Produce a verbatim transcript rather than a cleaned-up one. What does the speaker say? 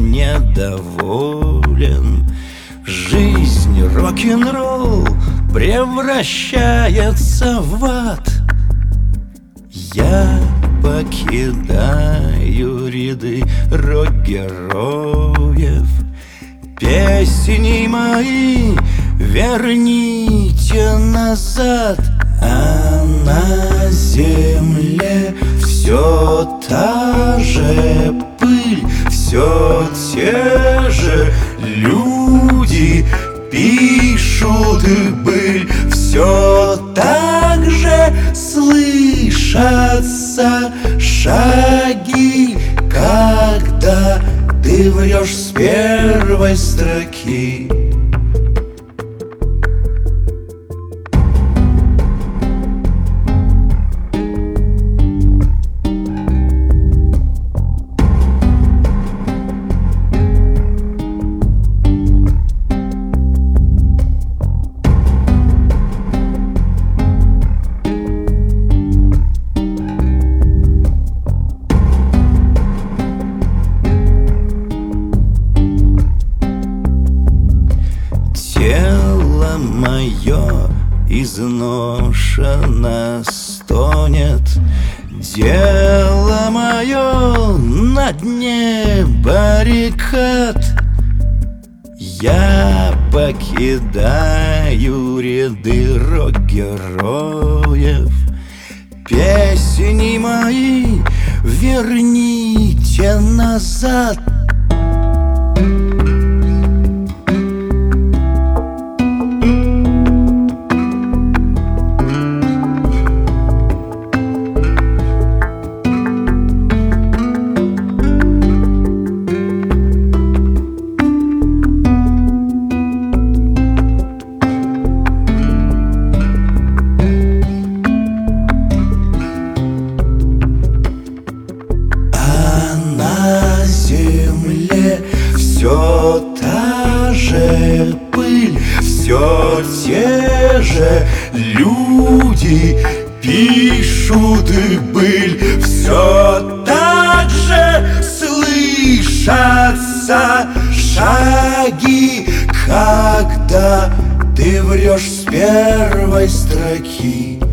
недоволен. Жизнь рок-н-ролл превращается в ад. Я покидаю ряды рок-героев. Песни мои верните назад. А на земле все та же пыль, все те же люди пишут быль. Все так же слышатся шаги, когда ты врешь с первой строки. Тело мое изношено стонет, дело мое на дне баррикад. Я покидаю ряды рок-героев. Песни мои верните назад. Все та же пыль, все те же люди пишут быль. Все так же слышатся шаги, когда ты врешь с первой строки.